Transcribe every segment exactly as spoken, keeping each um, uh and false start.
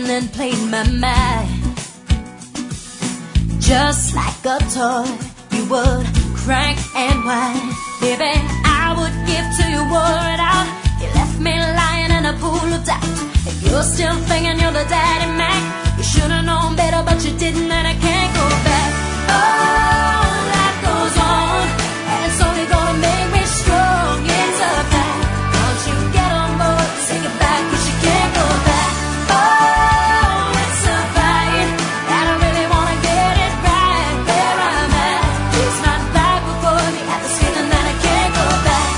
then played my mind. Just like a toy, you would crank and whine. Baby, I would give till you wore it out. You left me lying in a pool of doubt. And you're still thinking you're the daddy Mac. You should've known better, but you didn't, and I can't go back. Oh, life goes on, and it's only gonna make me strong. It's a fact. Once you get on board, take it back, 'cause you can't go back. Oh, it's a fight, and I really wanna get it right. Where I'm at, it's not like before. Me at this feeling that I can't go back.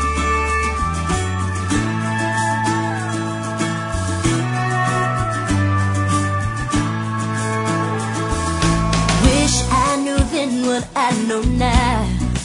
Wish I knew then what I know now.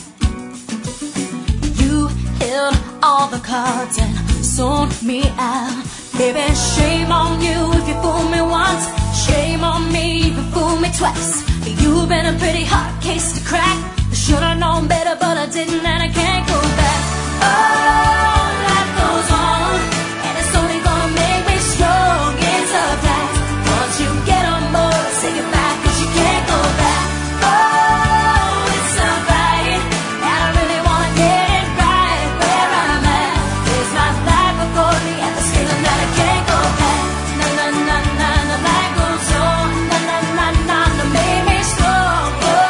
You held all the cards and sold me out. Baby, shame on you if you fool me once. Shame on me if you fool me twice. You've been a pretty hard case to crack. I should've known better, but I didn't, and I can't go back. Oh, life goes on, and it's only gonna make me strong. It's a fact. Once you get on board, say it back, 'cause you can't go back. Oh, it's a fight, and I really wanna get it right. Where I'm at, it's not like before. Me at this feeling that I can't go back. Na na na na na, life goes on. Na na na na na, make me strong.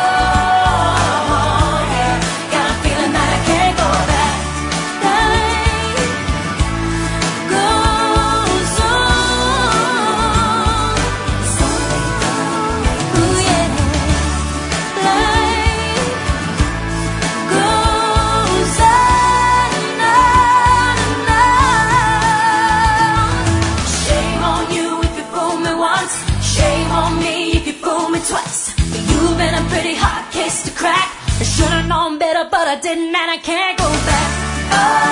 Oh, yeah, got a feeling that I can't go back. Life goes on. Ooh, yeah. Life goes on and on and on. Shame on you if you fool me once. Shame on me if you fool me twice. You've been a pretty hard case to crack. I should've known better, but I didn't, and I can't go back. Oh,